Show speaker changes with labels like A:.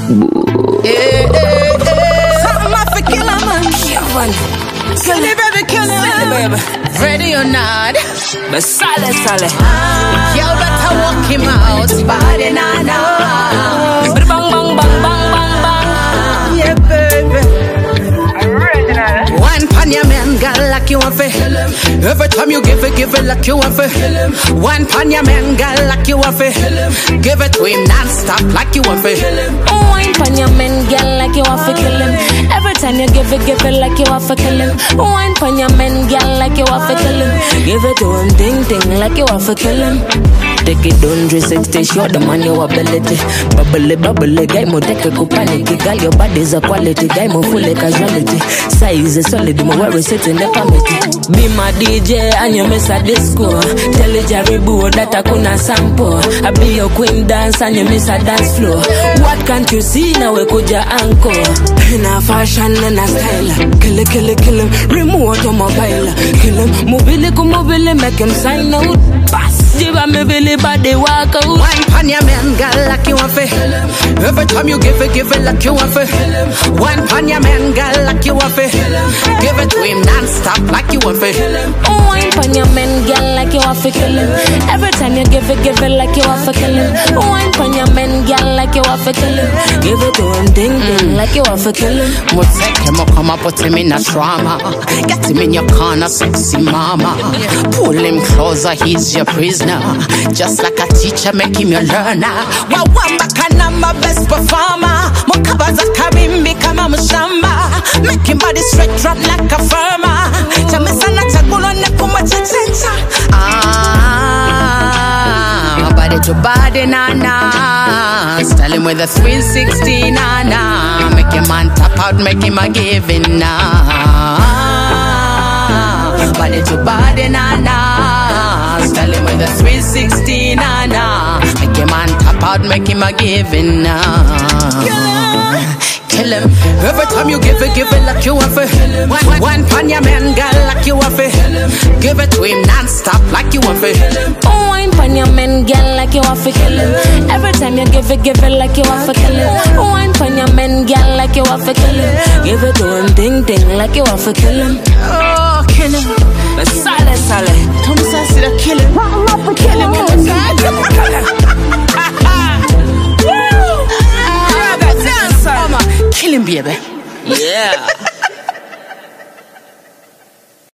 A: Something I for kill a man. Kill it, baby, kill it, baby. Ready or not, but solid. Y'all better walk him out. Body nah. Bang, bang, bang, bang, bang, bang. Yeah, baby. One pan your man, girl, like you want to. Every time you give it like you want to. One pan your man, girl, like you want to. Give it to him non-stop like you want to.
B: One pan your man, girl, like you want to kill him. Every time you give it like you want to kill him. One pan your man, girl, like you want to kill him. Give it to him, ding, like you want to kill him. Take it 360, show the man your ability. Bubble, guy mo take a panic. Girl, your body's a quality, guy mo full of casuality. Size is solid, mo where we sit in the committee. Be my DJ and you miss a disco. Tell the Jerry Boo that I couldn't sample. I be your queen dance and you miss a dance floor. What can't you see now we could your anchor? In a fashion and a style. Kill him, remote or mobile. Kill him, mobile, make him sign out. Pass. Give me Billy body walk out.
A: Wine pan your man, girl, like you want to. Every time you give it like you want to. Wine pan your man, girl, like you want to. Give it to him non-stop like you want to.
B: Wine pan your man, girl, like you want to kill him. Every time you give it like you want to kill him. Wine pan your man, girl, like you want to kill him. Give it to him, ding, like you want to kill him.
A: Mo take him, come up, put him in a trauma. Get him in your corner, sexy mama. Pull him closer, he's your prisoner. Just like a teacher, make him your learner. Wawamba kana my best performer. Mukabaza kabimbi kama mshamba. Make him body straight drop like a farmer. Chamesana chakulo nekuma chachencha. Body to body nana. Style him with a 360 nana. Make him man tap out, make him a giving now. Body to body nana. Style him with a 360 nana. Make him man tap out, make him a giving now. Kill him. Every time you give it like you want to. One pan your man, girl, like you want to. Give it to him non-stop like you want to.
B: Wine pan your man, girl, like you want to kill him. Every time you give it like you want to kill him. Wine pan your man, girl, like you want to kill him. Give it to him, ding, like you want to kill him.
A: Oh, kill him. But solid. Tom says to kill him. Kill him. Kill him, baby. Yeah.